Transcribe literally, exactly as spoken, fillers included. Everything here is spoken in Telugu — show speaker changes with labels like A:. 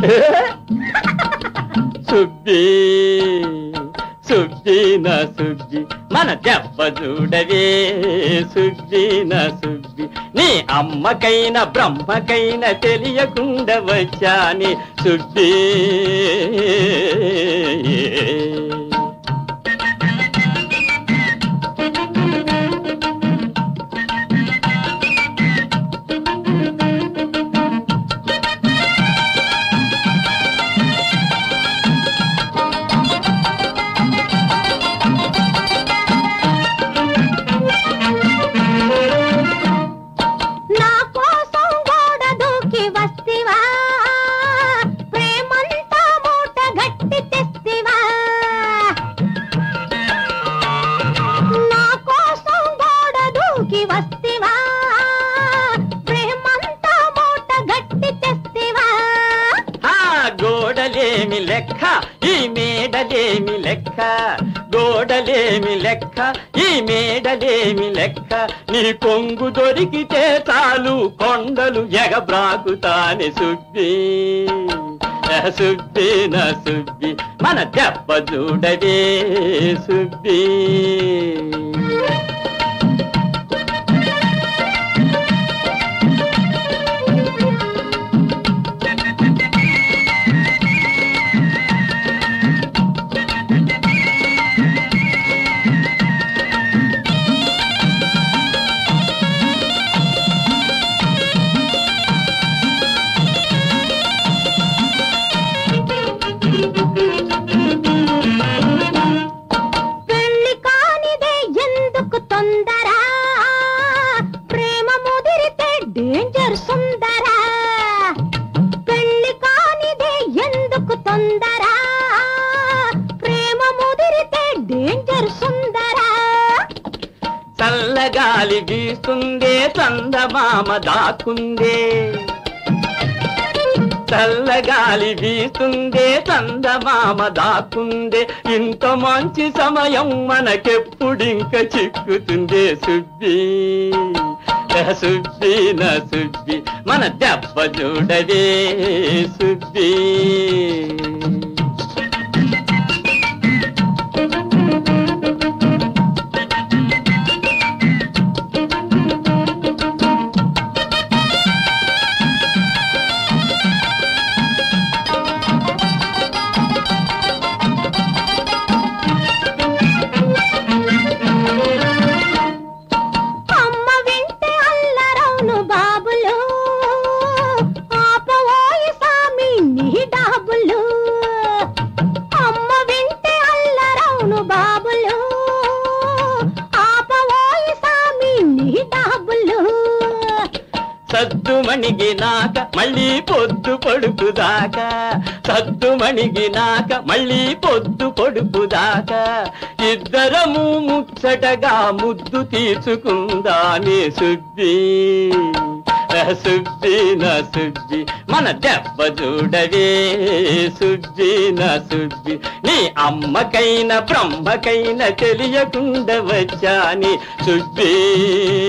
A: సుబ్బి సుబ్బి నా సుబ్బి మన దెబ్బ చూడవే సుబ్బి నా సుబ్బి నీ అమ్మకైనా బ్రహ్మకైనా తెలియకుండా వచ్చాని సుబ్బి. గోడలేమి లెక్క ఈ మేడలేమి లెక్క, గోడలేమి లెక్క ఈ మేడలేమి లెక్క, నీ కొంగు దొరికితే చాలు కొండలు ఎగబ్రాకుతాని సుబ్బి. సుబ్బి నా సుబ్బి మన దెబ్బ చూడవే సుబ్బి.
B: పెళ్లి కానిదే ఎందుకు తొందర, ప్రేమ ముదిరితే డేంజర్ సుందర. పెళ్లి కానిదే ఎందుకు తొందర, ప్రేమ ముదిరితే డేంజర్ సుందర.
A: చల్లగాలి వీస్తుందే చందమామ దాకుందే, చల్లగాలి వీస్తుందే చందమామ దాకుందే, ఇంత మంచి సమయం మనకెప్పుడింక చిక్కుతుందే సుబ్బి. సుబ్బి నా సుబ్బి మన దెబ్బ చూడవే సుబ్బి. సద్దు మణిగినాక మళ్ళీ పొద్దు పొడుపుదాకా, సద్దు మణిగినాక మళ్ళీ పొద్దు పొడుపుదాకా, ఇద్దరము ముచ్చటగా ముద్దు తీర్చుకుందానే సుబ్బి. సుబ్బి నా సుబ్బి మన దెబ్బ చూడవే సుబ్బి నా సుబ్బి, నీ అమ్మకైనా బ్రహ్మకైనా తెలియకుండా వచ్చాని సుబ్బి.